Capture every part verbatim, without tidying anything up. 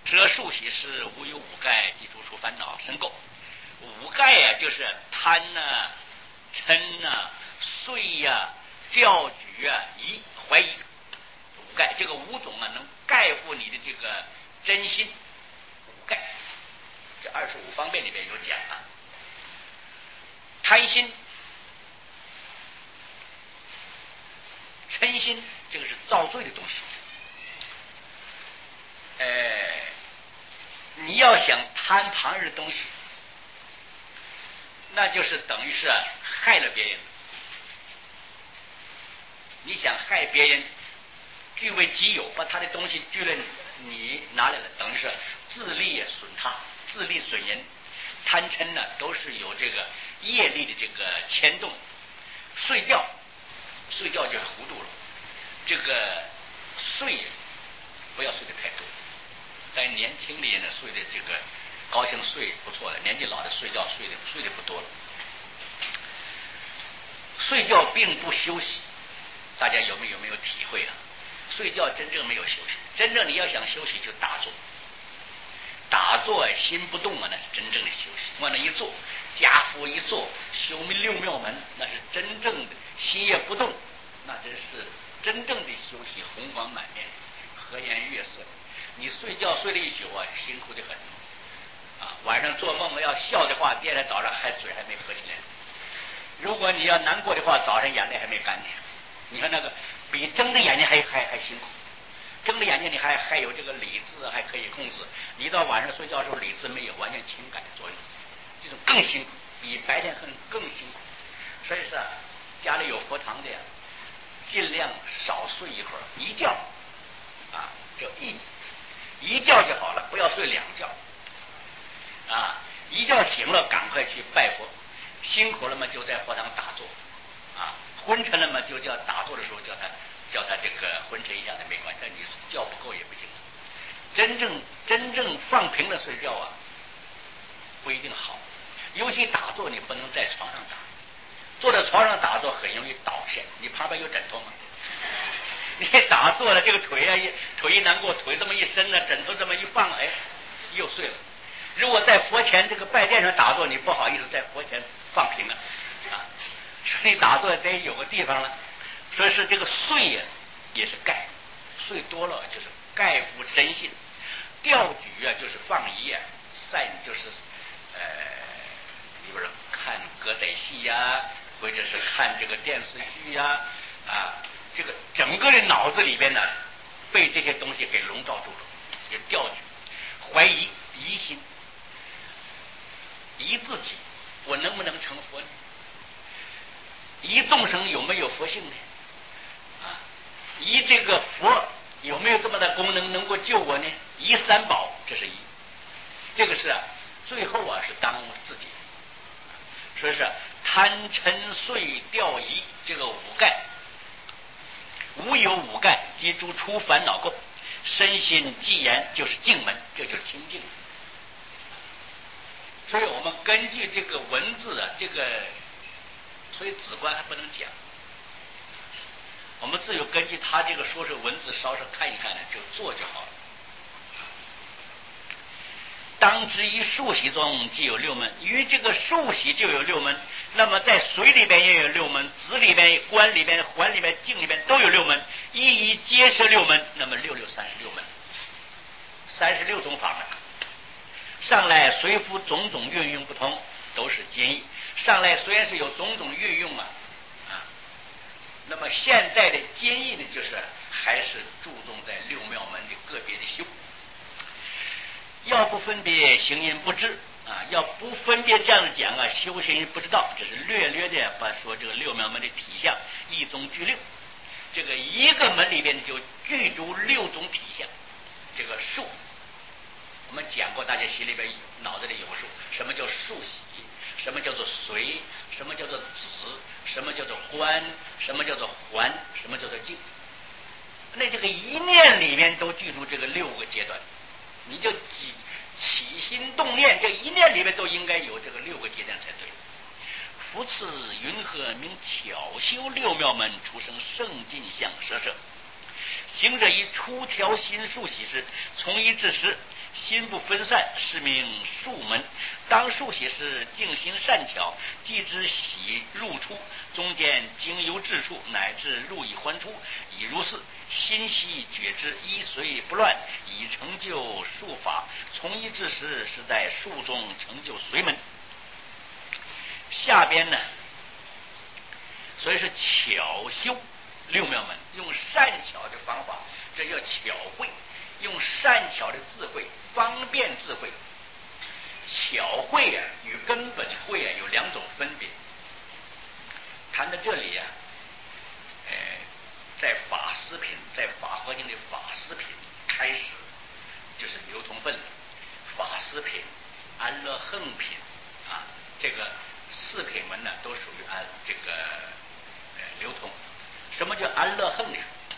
这数喜是无有五盖，即诸出烦恼深垢。五盖呀、啊，就是贪呐、啊、嗔呐、啊、睡呀、啊、钓举啊、疑、怀疑。五盖这个五种啊，能盖覆你的这个真心。五盖，这二十五方面里面有讲啊。贪心、嗔心，这个是造罪的东西。呃，你要想贪旁人的东西，那就是等于是、啊、害了别人。你想害别人，据为己有，把他的东西据了你拿来了，等于是自利损他，自利损人。贪嗔呢，都是有这个业力的这个牵动。睡觉，睡觉就是糊涂了。这个睡不要睡得太多，但年轻的人呢，睡的这个高兴睡不错了，年纪老的睡觉睡的睡的不多了。睡觉并不休息，大家有没有没有体会啊？睡觉真正没有休息，真正你要想休息就打坐，打坐心不动啊，那是真正的休息。往那一坐，家父一坐，修六妙门，那是真正的心也不动，那真是真正的休息，红光满面，和颜悦色。你睡觉睡了一宿啊，辛苦的很啊！晚上做梦要笑的话，第二天早上还嘴还没合起来。如果你要难过的话，早上眼泪还没干呢。你看那个比睁着眼睛还还还辛苦，睁着眼睛你还还有这个理智还可以控制，你到晚上睡觉的时候理智没有，完全情感的作用，这种更辛苦，比白天更更辛苦。所以说家里有佛堂的呀，尽量少睡一会儿，一觉啊就一一觉就好了，不要睡两觉啊！一觉醒了赶快去拜佛，辛苦了嘛就在佛堂打坐啊，昏沉了嘛就叫打坐的时候叫他叫他这个昏沉一下的没关系，但你觉不够也不行。真正真正放平了睡觉啊，不一定好，尤其打坐你不能在床上打，坐在床上打坐很容易倒下。你旁边有枕头吗？你打坐了，这个腿啊，腿一难过，腿这么一伸呢，枕头这么一放，哎，又睡了。如果在佛前这个拜殿上打坐，你不好意思在佛前放平了啊，所以打坐得有个地方了。所以是这个睡呀、啊，也是盖，睡多了就是盖覆真心。钓举啊，就是放逸啊，散就是呃，你比如说看歌仔戏呀、啊，或者是看这个电视剧呀、啊，啊，这个整个的脑子里边呢，被这些东西给笼罩住了，就钓举、怀疑、疑心，疑自己，我能不能成佛呢？疑众生有没有佛性呢？啊，疑这个佛有没有这么的功能能够救我呢？疑三宝，这是疑，这个是啊，最后啊是耽误自己。所以是贪嗔睡钓疑这个五盖，无有五盖，即诸出烦恼垢。身心寂然就是净门，这就是清净。所以我们根据这个文字啊，这个所以子观还不能讲，我们只有根据他这个说是文字稍稍看一看呢，就做就好了。当知一数喜中即有六门，于这个数喜就有六门，那么在水里边也有六门，子里边、观里边、环里边、境里边都有六门，一一皆是六门，那么六六三十六门，三十六种法门。上来随夫种种运用不同，都是兼义。上来虽然是有种种运用啊，啊，那么现在的兼义呢，就是还是注重在六妙门的个别的修。要不分别行因不知啊，要不分别这样的讲啊，修行人不知道，只是略略的把说这个六妙门的体相一中具六，这个一个门里边就具足六种体相。这个数我们讲过，大家心里边脑子里有数，什么叫数喜，什么叫做随，什么叫做子，什么叫做欢，什么叫做还，什么叫做静。那这个一念里面都具足这个六个阶段，你就起起心动念，这一念里面都应该有这个六个阶段才对。夫次云何名巧修六妙门，出生圣尽相舍舍？ 行者以出条心数喜时，从一至十，心不分散，是名数门。当数喜时，定心善巧，即知喜入出，中间经由至处，乃至入以还出，已如是。心悉觉知，依随不乱，以成就数法。从一至十，是在数中成就随门。下边呢，所以是巧修六妙门，用善巧的方法，这叫巧慧。用善巧的智慧，方便智慧。巧慧啊，与根本慧啊有两种分别。谈到这里啊，呃，在法师品，在法华经的法师品开始就是流通分了。法师品、安乐恨品啊，这个四品文呢，都属于按这个呃流通。什么叫安乐恨呢？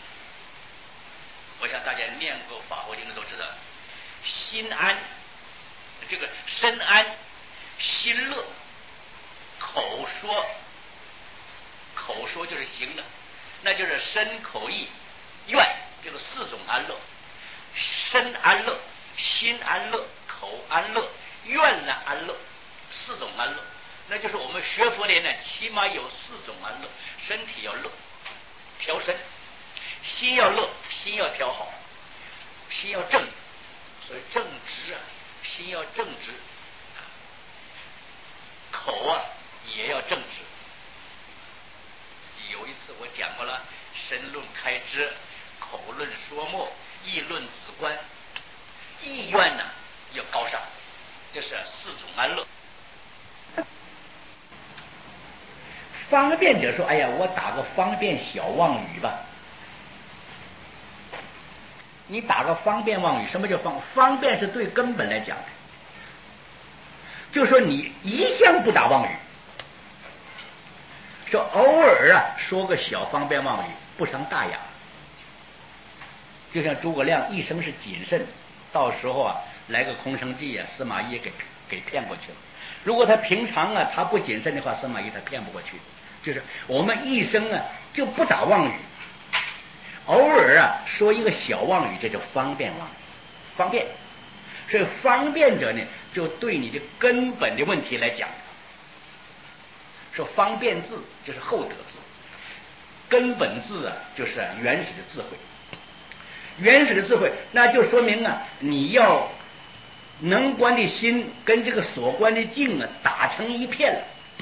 我想大家念过法华经的都知道，心安，这个身安，心乐，口说，口说就是行了，那就是身口意愿，这个四种安乐。身安乐，心安乐，口安乐，愿呢安乐，四种安乐。那就是我们学佛的呢，起码有四种安乐：身体要乐，调身；心要乐，心要调好；心要正，所以正直啊，心要正直；口啊也要正直。有一次我讲过了，身论开支，口论说末，意论止观，意愿呢要高尚，这是四种安乐。方便者说：“哎呀，我打个方便小妄语吧。”你打个方便妄语，什么叫方？方便是对根本来讲的，就说你一向不打妄语，说偶尔啊说个小方便妄语不伤大雅。就像诸葛亮一生是谨慎，到时候啊来个空城计啊，司马懿给给骗过去了。如果他平常啊他不谨慎的话，司马懿他骗不过去。就是我们一生啊就不打妄语，偶尔啊说一个小妄语，这叫方便妄语，方便。所以方便者呢，就对你的根本的问题来讲，说方便字就是厚德字，根本字啊就是原始的智慧。原始的智慧，那就说明啊，你要能观的心跟这个所观的境啊打成一片了。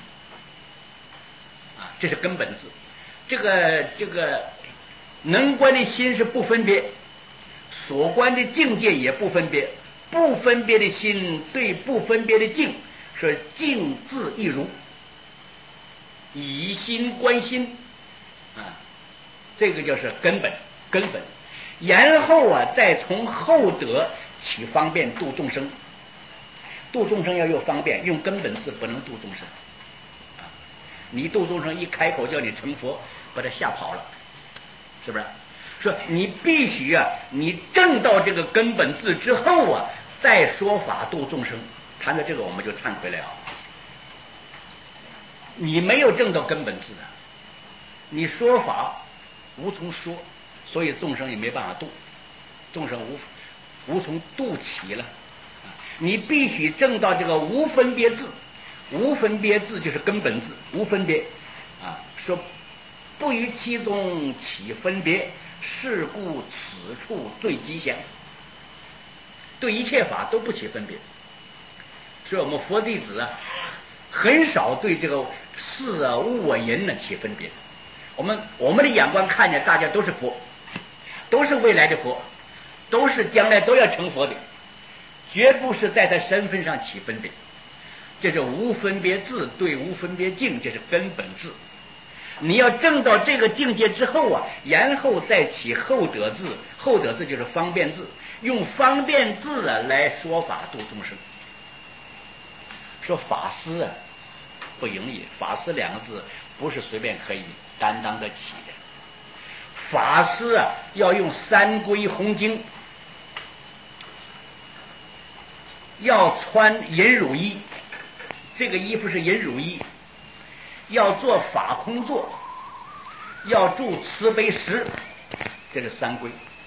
这是根本字，这个这个能观的心是不分别，所观的境界也不分别，不分别的心对不分别的境，说境自一如，以心观心啊，这个就是根本根本。然后啊，再从厚德起方便度众生，度众生要有方便，用根本字不能度众生。你度众生一开口叫你成佛，把他吓跑了，是不是？说你必须啊，你证到这个根本字之后啊，再说法度众生。谈到这个，我们就忏悔了啊。你没有证到根本字啊，你说法无从说，所以众生也没办法度，众生无无从度起了。你必须证到这个无分别字。无分别字就是根本字，无分别啊，说不于其中起分别，是故此处最吉祥。对一切法都不起分别，所以我们佛弟子啊，很少对这个事啊、物啊、人呢起分别。我们我们的眼光看见大家都是佛，都是未来的佛，都是将来都要成佛的，绝不是在他身份上起分别。这是无分别智对无分别境，这是根本智。你要证到这个境界之后啊，然后再起厚德智，厚德智就是方便智，用方便智啊来说法度众生。说法师啊不容易，法师两个字不是随便可以担当得起的。法师啊要用三归红经，要穿银乳衣，这个衣服是银乳衣，要做法空座，要住慈悲石，这是三归。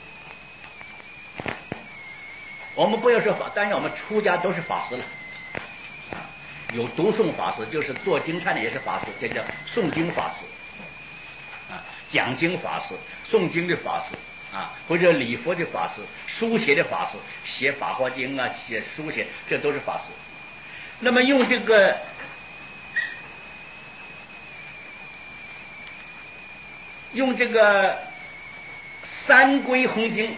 我们不要说法，当然我们出家都是法师了。有读诵法师，就是做经忏的也是法师，这叫诵经法师啊，讲经法师，诵经的法师啊，或者礼佛的法师，书写的法师，写法华经啊，写书写，这都是法师。那么用这个用这个三归弘经，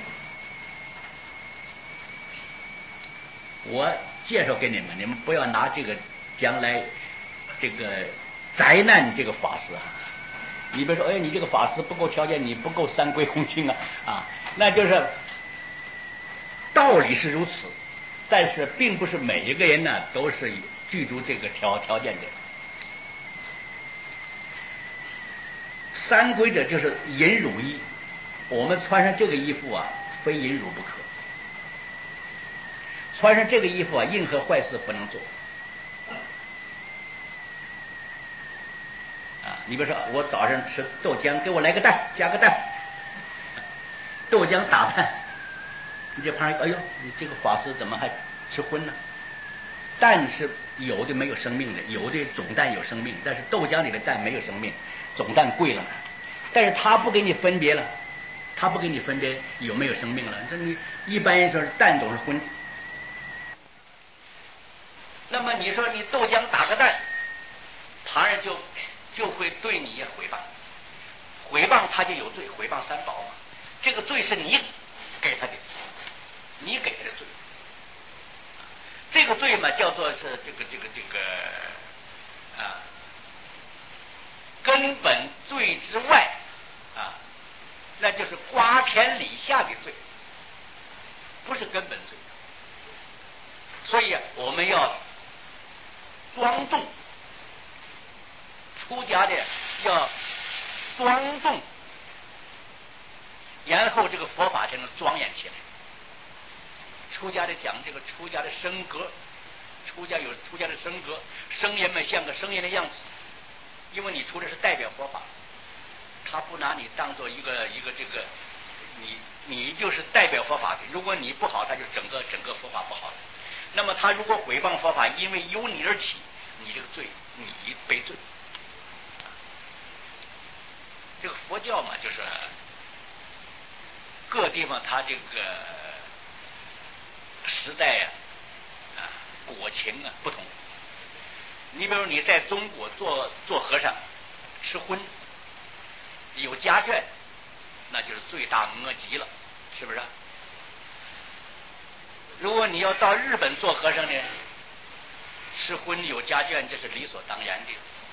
我介绍给你们，你们不要拿这个将来这个灾难这个法师啊，你别说，哎，你这个法师不够条件，你不够三归弘经啊啊，那就是道理是如此，但是并不是每一个人呢都是具足这个条条件的。三归者就是忍辱衣，我们穿上这个衣服啊，非忍辱不可。穿上这个衣服啊，任何坏事不能做。啊，你比如说，我早上吃豆浆，给我来个蛋，加个蛋，豆浆打蛋。你这旁人，哎呦，你这个法师怎么还吃荤呢？蛋是有的没有生命的，有的种蛋有生命，但是豆浆里的蛋没有生命，种蛋贵了，但是他不给你分别了，他不给你分别有没有生命了。这你一般人说蛋总是荤，那么你说你豆浆打个蛋，旁人就就会对你诽谤，诽谤他就有罪，诽谤三宝嘛，这个罪是你给他的，你给他的罪。这个罪嘛，叫做是这个这个这个啊，根本罪之外啊，那就是瓜田李下的罪，不是根本罪。所以啊，我们要庄重，出家的要庄重，然后这个佛法才能庄严起来。出家的讲这个出家的升格，出家有出家的升格，僧人们像个僧人的样子，因为你出的是代表佛法，他不拿你当做一个一个这个，你你就是代表佛法的，如果你不好，他就整个整个佛法不好了。那么他如果诽谤佛法，因为由你而起，你这个罪你背罪。这个佛教嘛，就是各地方他这个时代呀、啊，啊，国情啊不同。你比如你在中国做做和尚，吃荤，有家眷，那就是罪大恶极了，是不是？如果你要到日本做和尚呢，吃荤有家眷，这是理所当然的。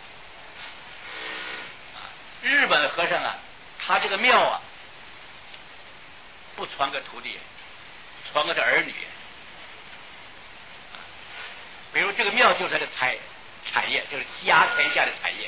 啊，日本和尚啊，他这个庙啊，不传给徒弟，传给他儿女。比如这个庙就是他的财产业，就是家天下的产业。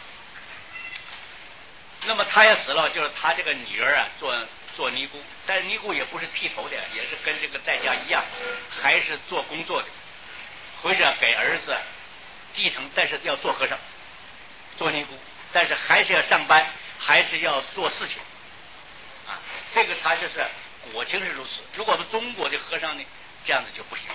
那么他也死了，就是他这个女儿啊做做尼姑，但是尼姑也不是剃头的，也是跟这个在家一样，还是做工作的，或者给儿子继承，但是要做和尚，做尼姑，但是还是要上班，还是要做事情啊。这个他就是国情是如此。如果我们中国的和尚呢，这样子就不行。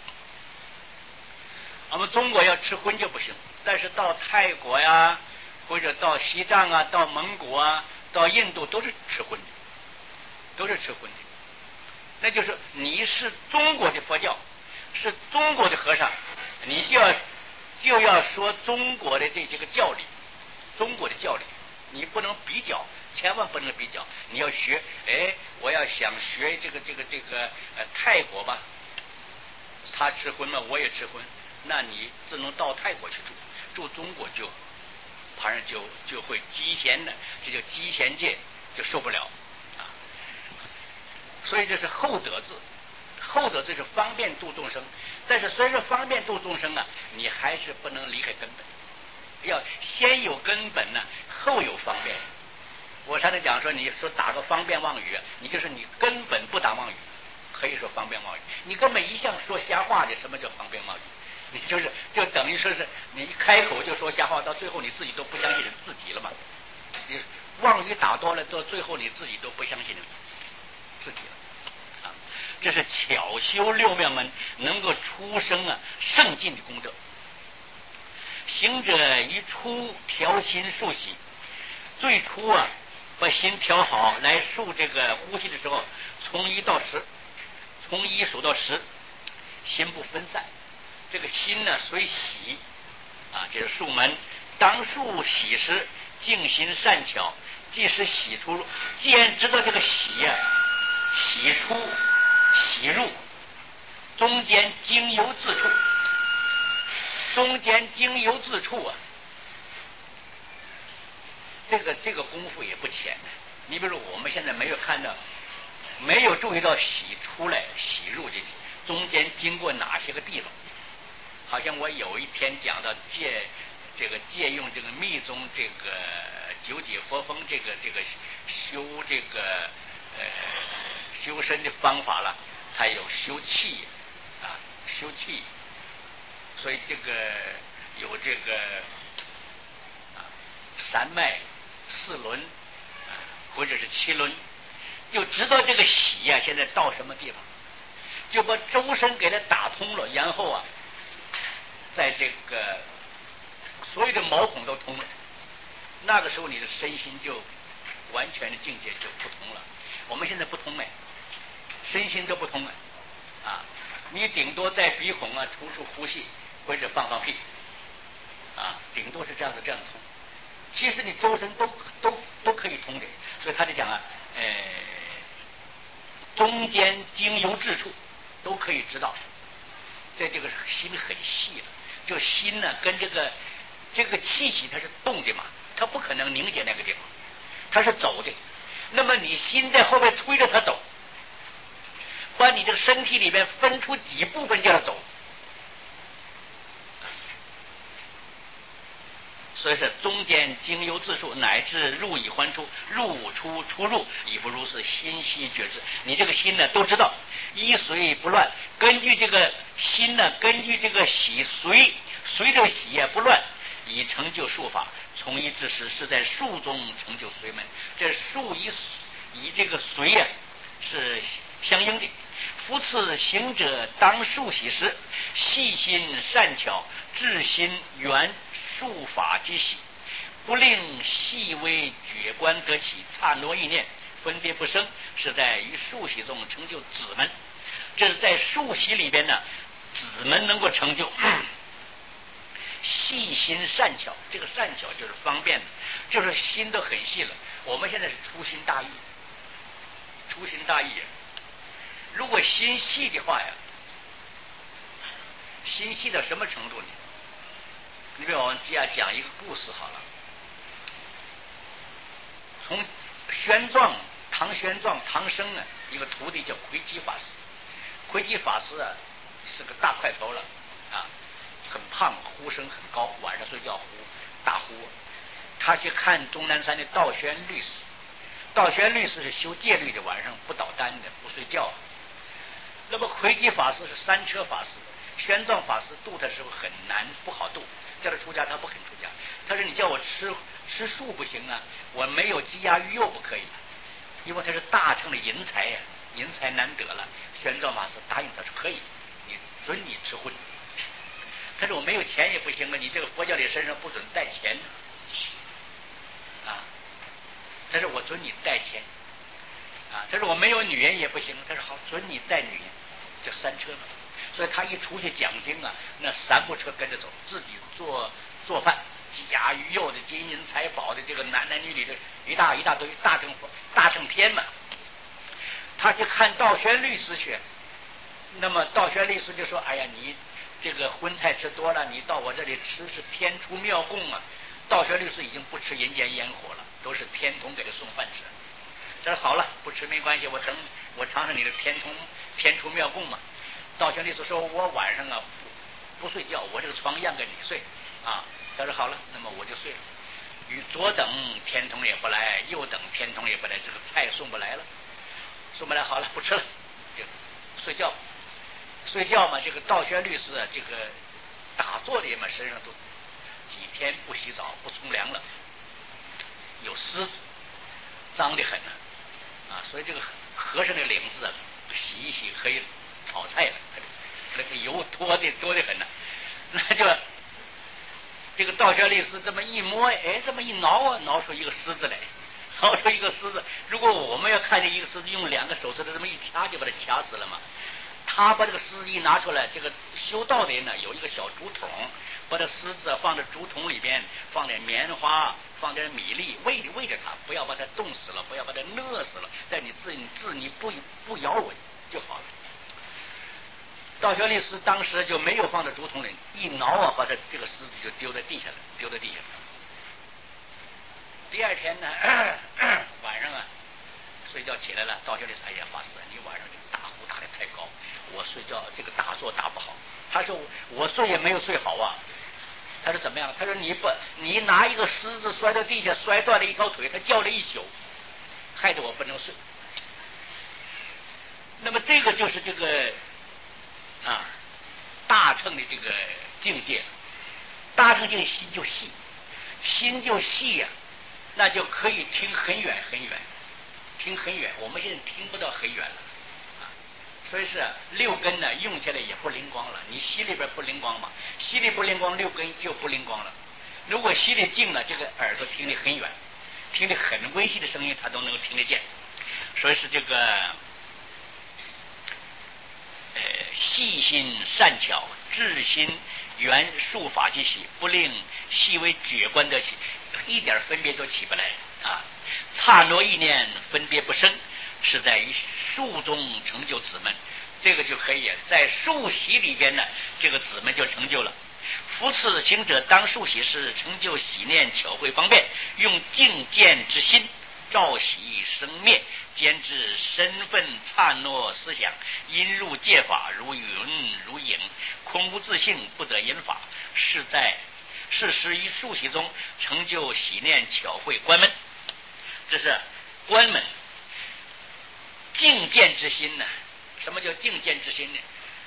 我们中国要吃荤就不行，但是到泰国呀，或者到西藏啊，到蒙古啊，到印度都是吃荤的，都是吃荤的。那就是你是中国的佛教，是中国的和尚，你就要就要说中国的这些个教理，中国的教理，你不能比较，千万不能比较。你要学，哎，我要想学这个这个这个呃泰国吧，他吃荤嘛，我也吃荤。那你只能到泰国去住，住中国就，旁人就就会积嫌的，这叫积嫌戒，就受不了啊。所以这是厚德字，厚德字是方便度众生，但是虽然方便度众生啊，你还是不能离开根本，要先有根本呢，后有方便。我常常讲说，你说打个方便妄语，你就是你根本不打妄语，可以说方便妄语。你根本一向说瞎话的，什么叫方便妄语？你就是就等于说是你一开口就说瞎话，到最后你自己都不相信你自己了嘛。你妄语打多了，到最后你自己都不相信你自己了啊。 这是巧修六妙门，能够出生啊圣进的功德。行者于初调心数息，最初啊把心调好来数这个呼吸的时候，从一到十，从一数到十，心不分散。这个心呢随喜啊，这是数门。当数喜时，静心善巧，即是喜出入。既然知道这个喜呀、啊，喜出喜入，中间经由自处，中间经由自处啊，这个这个功夫也不浅。你比如我们现在没有看到，没有注意到喜出来喜入这中间经过哪些个地方。好像我有一天讲到借这个借用这个密宗这个九解佛风这个这个修这个呃修身的方法了，它有修气啊修气，所以这个有这个啊三脉四轮或者是七轮，就知道这个喜呀、啊、现在到什么地方，就把周身给它打通了，然后啊在这个所有的毛孔都通了，那个时候你的身心就完全的境界就不同了。我们现在不通哎，身心都不通了啊！你顶多在鼻孔啊处处呼吸或者放放屁啊，顶多是这样子这样通。其实你周身都都都可以通的，所以他就讲啊，呃，中间经由之处都可以知道，在这个心很细了。就心呢，跟这个这个气息它是动的嘛，它不可能凝结那个地方，它是走的。那么你心在后面推着它走，把你这个身体里面分出几部分叫它走。所以是中间经由自处，乃至入以还出，入出出入，亦复如是，心悉觉知。你这个心呢都知道，依随不乱。根据这个心呢，根据这个喜随随着喜也不乱，以成就术法。从一至十是在术中成就随门。这术以以这个随呀、啊、是相应的。夫次行者当术喜时，细心善巧，至心圆术法即喜，不令细微觉观得起，刹那意念分别不生，是在于术喜中成就子门。这是在术喜里边呢，子门能够成就。细心善巧，这个善巧就是方便的，就是心都很细了。我们现在是粗心大意，粗心大意啊。如果心细的话呀，心细到什么程度呢？你比如我们接讲一个故事好了。从玄奘唐玄奘唐僧呢，一个徒弟叫魁基法师。魁基法师啊是个大块头了啊，很胖，呼声很高，晚上睡觉呼大呼。他去看终南山的道宣律师，道宣律师是修戒律的，晚上不倒单的，不睡觉。那么魁基法师是三车法师，玄奘法师渡他的时候很难，不好渡，叫他出家他不肯出家。他说你叫我吃吃素不行啊，我没有鸡鸭鱼肉不可以，因为他是大乘的淫财呀、啊，淫财难得了。玄奘法师答应他说可以，你准你吃荤。他说我没有钱也不行啊，你这个佛教里身上不准带钱啊。他说我准你带钱啊。他说我没有女人也不行，他说好，准你带女人，就三车嘛。所以他一出去讲经啊，那三部车跟着走，自己做做饭，鸡鸭鱼肉的、金银财宝的，这个男男女女的一大一大堆，大乘大乘天嘛。他去看道宣律师去，那么道宣律师就说：“哎呀，你这个荤菜吃多了，你到我这里吃是天出妙供啊。”道宣律师已经不吃人间烟火了，都是天童给他送饭吃。他说：“好了，不吃没关系，我等我尝尝你的天童天出妙供嘛。”道宣律师说：“我晚上啊不不睡觉，我这个床让给你睡啊。”他说：“好了，那么我就睡了。”与左等天童也不来，右等天童也不来，这个菜送不来了。送不来，好了，不吃了，就睡觉。睡觉嘛，这个道宣律师啊，这个打坐里嘛，身上都几天不洗澡、不冲凉了，有虱子，脏得很呢、啊。啊，所以这个和尚的领子啊， 洗一洗可以炒菜了，那个油多的多的很呢，那就这个道学律师这么一摸，哎，这么一挠啊，挠出一个狮子来，挠出一个狮子。如果我们要看见一个狮子，用两个手指头这么一掐，就把它掐死了嘛。他把这个狮子一拿出来，这个修道的人呢有一个小竹筒，把这狮子放在竹筒里边，放点棉花，放点米粒，喂喂着它，不要把它冻死了，不要把它饿死了，但你自你自你不不咬我就好了。道学律师当时就没有放在竹筒里，一挠啊，把它这个狮子就丢在地下了，丢在地下了。第二天呢，咳咳晚上啊，睡觉起来了，道学律师哎呀，法师，你晚上这个打呼打得太高，我睡觉这个打坐打不好。他说我睡也没有睡好啊。他说怎么样？他说你不，你拿一个狮子摔到地下，摔断了一条腿，他叫了一宿，害得我不能睡。那么这个就是这个啊大乘的这个境界，大乘境界心就细，心就细呀、啊，那就可以听很远很远，听很远。我们现在听不到很远了。所以是六根呢用起来也不灵光了，你心里边不灵光嘛，心里不灵光，六根就不灵光了。如果心里静了，这个耳朵听得很远，听得很微细的声音，它都能够听得见。所以是这个呃细心善巧，智心圆术法之喜，不令细微觉观得起，一点分别都起不来啊。刹那意念分别不生，是在于术中成就子们，这个就可以在术习里边呢，这个子们就成就了。夫次行者当术习时，成就喜念巧慧方便，用净见之心照喜生灭，兼知身份刹那思想，因入界法如云如影，空无自性，不得因法，是在是时于术习中成就喜念巧慧观门。这是观门。净见之心呢？什么叫净见之心呢？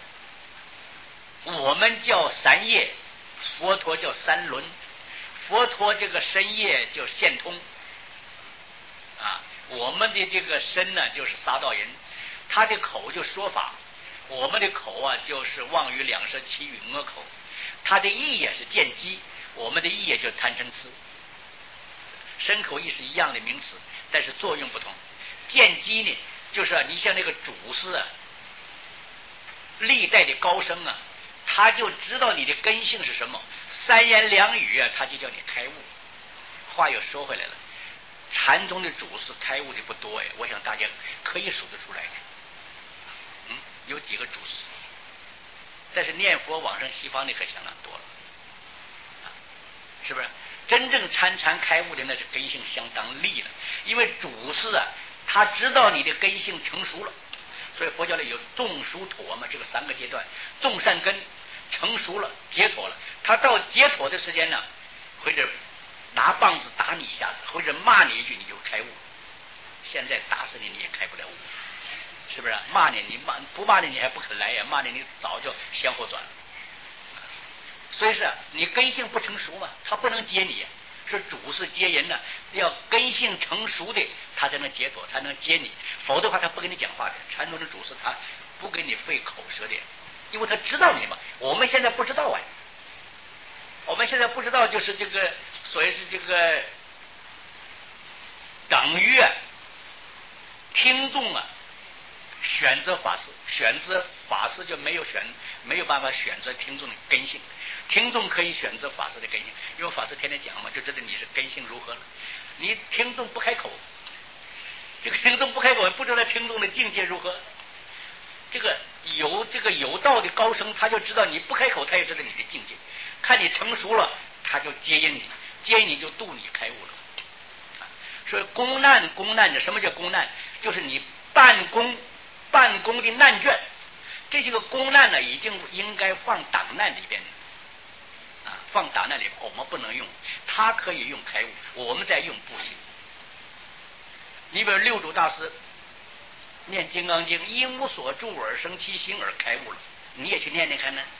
我们叫三业，佛陀叫三轮。佛陀这个身业叫现通啊，我们的这个身呢就是撒道人，他的口就说法，我们的口啊就是妄语两舌绮语恶口，他的意也是见机，我们的意也就贪嗔痴。身口意是一样的名词，但是作用不同。见机呢？就是啊，你像那个祖师啊，历代的高僧啊，他就知道你的根性是什么，三言两语啊，他就叫你开悟。话又说回来了，禅宗的祖师开悟的不多哎，我想大家可以数得出来的。嗯，有几个祖师，但是念佛往生西方的可相当多了，啊，是不是？真正参禅开悟的那是根性相当利了，因为祖师啊。他知道你的根性成熟了，所以佛教里有种熟妥嘛，这个三个阶段，种善根成熟了，解脱了。他到解脱的时间呢，或者拿棒子打你一下子，或者骂你一句，你就开悟。现在打死你，你也开不了悟，是不是？骂你，你骂不骂你，你还不肯来呀？骂你，你早就向后转了。所以是你根性不成熟嘛，他不能接你。是主是接人呢，要根性成熟的，他才能解脱，才能接你，否则的话他不跟你讲话的。禅宗的主是他不给你费口舌的，因为他知道你嘛。我们现在不知道啊，我们现在不知道，就是这个所谓是这个等于啊，听众啊选择法师，选择法师就没有选没有办法选择听众的根性。听众可以选择法师的根性，因为法师天天讲嘛，就知道你是根性如何了。你听众不开口，这个听众不开口，不知道听众的境界如何。这个有这个有道的高僧，他就知道你不开口，他也知道你的境界。看你成熟了，他就接引你，接引你就度你开悟了。所以公难公难的，什么叫公难？就是你办公办公的难卷，这些个公难呢，已经应该放档案里边。放档案里我们不能用，他可以用开悟，我们在用不行。你比如六祖大师念《金刚经》，因无所住而生其心而开悟了，你也去念念看呢？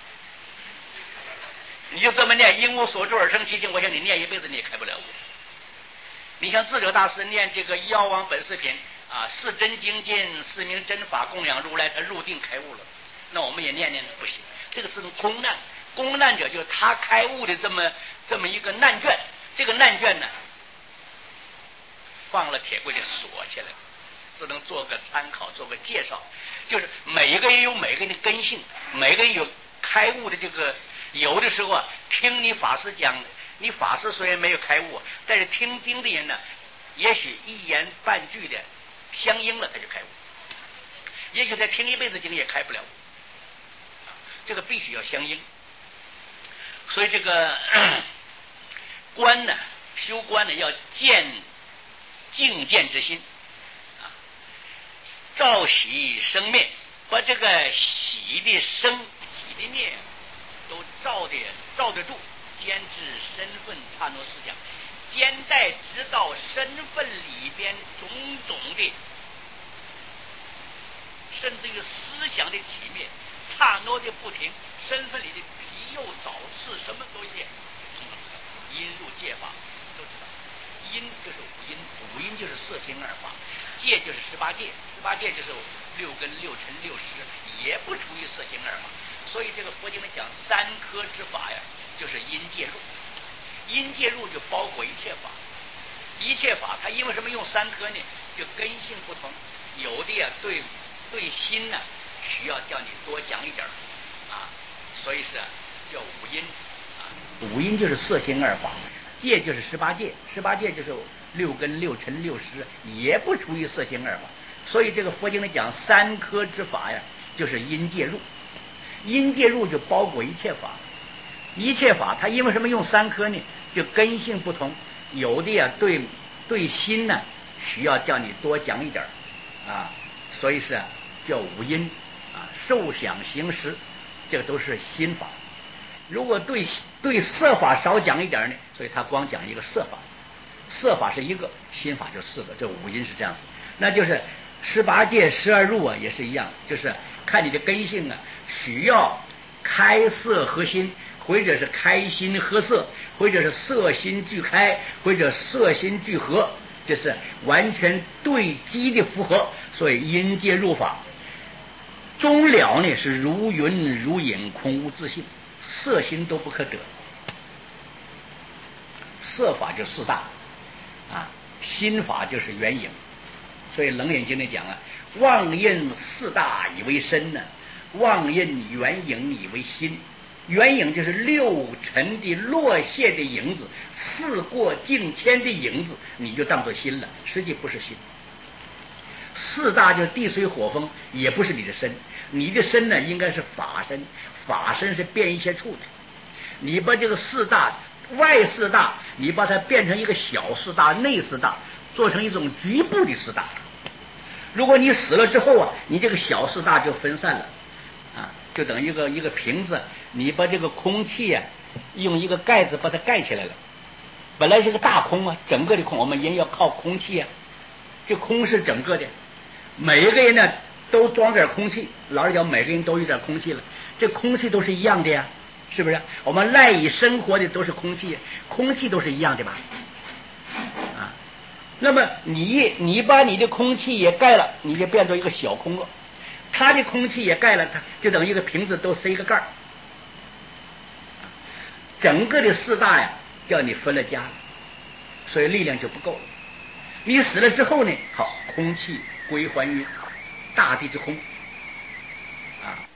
你就这么念，因无所住而生其心，我想你念一辈子你也开不了悟。你像智者大师念这个《药王本事品》， 啊，四真精进，四名真法供养如来，他入定开悟了。那我们也念念不行，这个是空难，空难者就是他开悟的这么这么一个难卷，这个难卷呢，放了铁柜里锁起来了，只能做个参考，做个介绍。就是每一个人有每个人的根性，每个人有开悟的这个，有的时候啊，听你法师讲，你法师虽然没有开悟，但是听经的人呢，也许一言半句的相应了，他就开悟。也许再听一辈子经也开不了悟，这个必须要相应。所以这个观呢，修观呢要见净见之心啊，照喜生灭，把这个喜的生喜的灭都照的照得住，兼知身份刹那思想，兼带知道身份里边种种的，甚至于思想的起灭，刹那的不停，身份里的皮肉早刺什么都现，因入戒法都知道。因就是五因，五因就是色听二法，戒就是十八戒，十八戒就是六根六尘六识，也不出于色听二法。所以这个佛经里讲三科之法呀，就是因戒入，因戒入就包括一切法，一切法它因为什么用三科呢？就根性不同，有的呀对对心呢、啊、需要叫你多讲一点啊，所以是、啊、叫五因啊，五因就是色听二法。戒就是十八戒，十八戒就是六根六尘六识，也不出于色听二法。所以这个佛经里讲三科之法呀，就是因戒入，因戒入就包括一切法，一切法它因为什么用三科呢？就根性不同，有的呀对对心呢需要叫你多讲一点啊，所以是、啊、叫五因啊，受想行识，这个都是心法。如果对对色法少讲一点呢，所以他光讲一个色法，色法是一个，心法就四个，这五因是这样子。那就是十八戒十二入啊，也是一样，就是看你的根性啊，需要开色合心，或者是开心合色，或者是色心俱开，或者色心俱合，这是完全对机的符合，所以因戒入法。终了呢是如云如影，空无自性。色心都不可得，色法就四大啊，心法就是缘影。所以楞严经里讲啊，妄印四大以为身呢、啊，妄印缘影以为心。缘影就是六尘的落谢的影子，四过境迁的影子，你就当作心了，实际不是心。四大就是地水火风，也不是你的身，你的身呢应该是法身，法身是变一切处的。你把这个四大外四大，你把它变成一个小四大、内四大，做成一种局部的四大。如果你死了之后啊，你这个小四大就分散了啊，就等于一个一个瓶子，你把这个空气啊用一个盖子把它盖起来了，本来是个大空啊，整个的空，我们人要靠空气啊，这空是整个的。每一个人呢都装点空气，老实讲每个人都有点空气了，这空气都是一样的呀，是不是？我们赖以生活的都是空气，空气都是一样的吧？啊，那么你你把你的空气也盖了，你就变成一个小空了，他的空气也盖了，它就等于一个瓶子都塞一个盖儿，整个的四大呀叫你分了家，所以力量就不够了。你死了之后呢，好，空气归还于大地之空啊，